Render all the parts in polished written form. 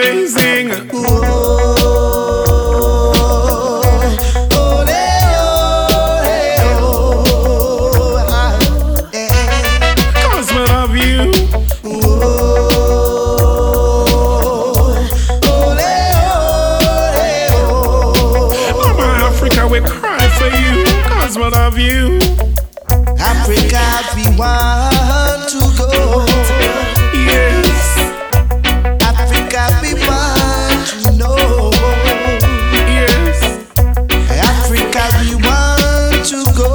blazing. Cause we love you. Mama Africa, we cry for you. Cause we love you. Africa, we want to go. Yes. Africa, we want to know. Yes. Africa, we want to go.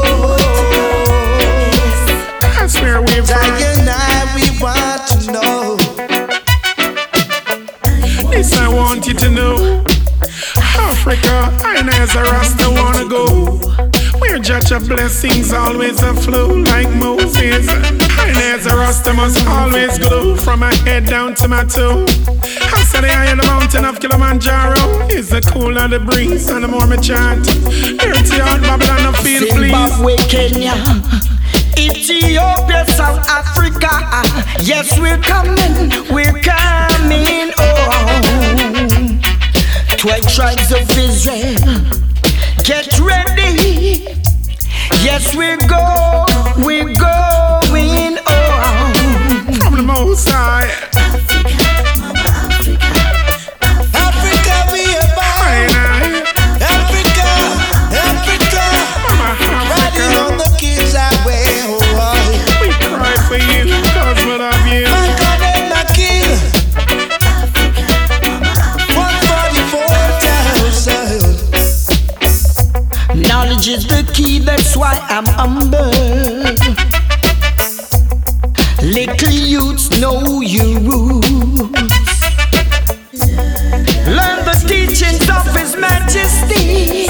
That's where we're from. Diana, we want to know. This I want you to know. Africa, I as a Rasta wanna go. Where judge of blessings always a flow like Moses. I as a Rasta must always glow from my head down to my toe. I said the higher the mountain of Kilimanjaro is the cooler the breeze and the more me chant. Dirty out Babylon I feel please. Zimbabwe, Kenya, Ethiopia, South Africa. Yes, we're coming, oh. 12 tribes of Israel, get ready. Yes, we're going, oh. From the Most High. Africa, we about. Africa, Mama riding Africa, on the kids' highway. Oh, we cry for you cause we love you. my God and my King. 144,000. Knowledge is the key, that's why I'm humble. Little youths know your rules. Learn the teachings of His Majesty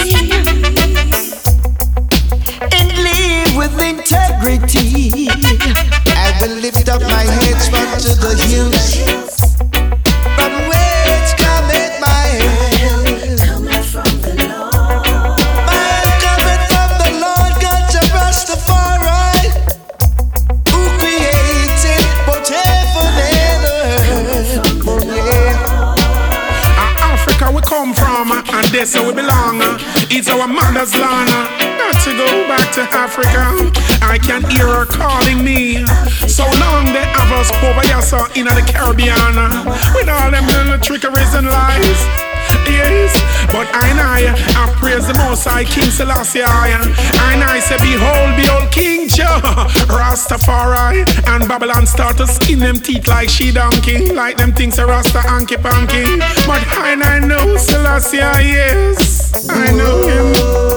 and live with integrity. I will lift up my head to the hills. From whence cometh my help? My help cometh from the Lord God Rastafari, who created both heaven and earth. Oh, yeah. Africa we come from and that's where we belong. It's our mother's land. Not to go back to Africa. I can hear her calling me. So long they have us over here so in the Caribbean with all them little trickeries and lies. Yes, but I praise the Most High King Selassie. I say, behold, King Jah, Rastafari. And Babylon start to skin them teeth like she donkey, like them things a Rasta hanky panky. But I know Selassie, yes, I know him.